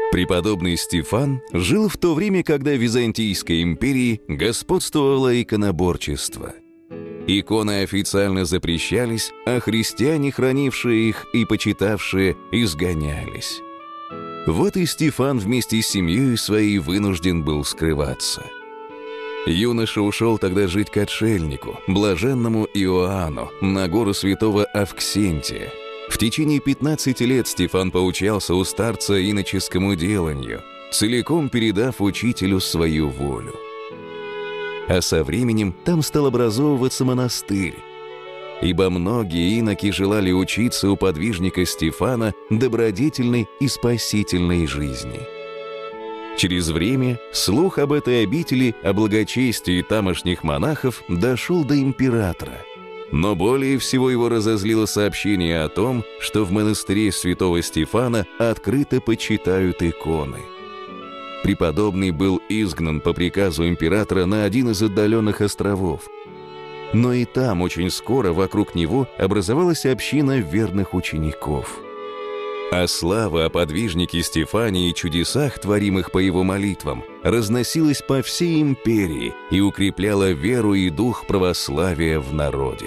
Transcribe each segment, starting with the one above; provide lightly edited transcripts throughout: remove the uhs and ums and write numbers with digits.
Преподобный Стефан жил в то время, когда в Византийской империи господствовало иконоборчество. Иконы официально запрещались, а христиане, хранившие их и почитавшие, изгонялись. Вот и Стефан вместе с семьей своей вынужден был скрываться. Юноша ушел тогда жить к отшельнику, блаженному Иоанну, на гору святого Авксентия. В течение 15 лет Стефан поучался у старца иноческому деланию, целиком передав учителю свою волю. А со временем там стал образовываться монастырь, ибо многие иноки желали учиться у подвижника Стефана добродетельной и спасительной жизни. Через время слух об этой обители, о благочестии тамошних монахов дошел до императора. Но более всего его разозлило сообщение о том, что в монастыре святого Стефана открыто почитают иконы. Преподобный был изгнан по приказу императора на один из отдаленных островов. Но и там очень скоро вокруг него образовалась община верных учеников. А слава о подвижнике Стефане и чудесах, творимых по его молитвам, разносилась по всей империи и укрепляла веру и дух православия в народе.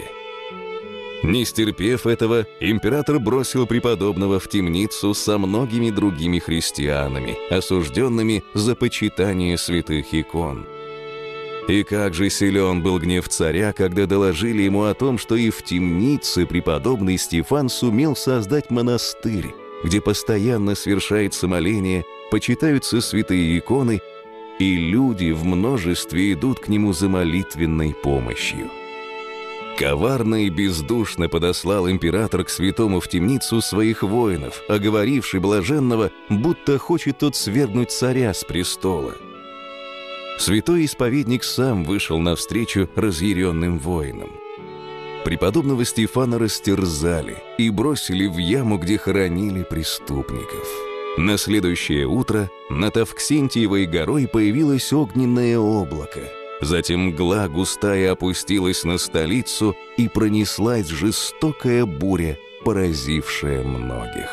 Не стерпев этого, император бросил преподобного в темницу со многими другими христианами, осужденными за почитание святых икон. И как же силен был гнев царя, когда доложили ему о том, что и в темнице преподобный Стефан сумел создать монастырь, где постоянно совершается моление, почитаются святые иконы, и люди в множестве идут к нему за молитвенной помощью. Коварно и бездушно подослал император к святому в темницу своих воинов, оговоривший блаженного, будто хочет тот свергнуть царя с престола. Святой исповедник сам вышел навстречу разъяренным воинам. Преподобного Стефана растерзали и бросили в яму, где хоронили преступников. На следующее утро над Авксентиевой горой появилось огненное облако. Затем мгла густая опустилась на столицу, и пронеслась жестокая буря, поразившая многих.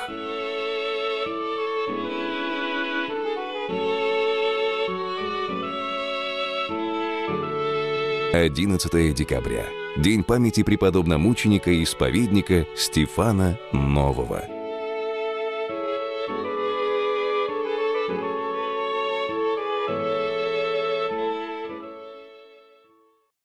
«11 декабря. День памяти преподобномученика и исповедника Стефана Нового».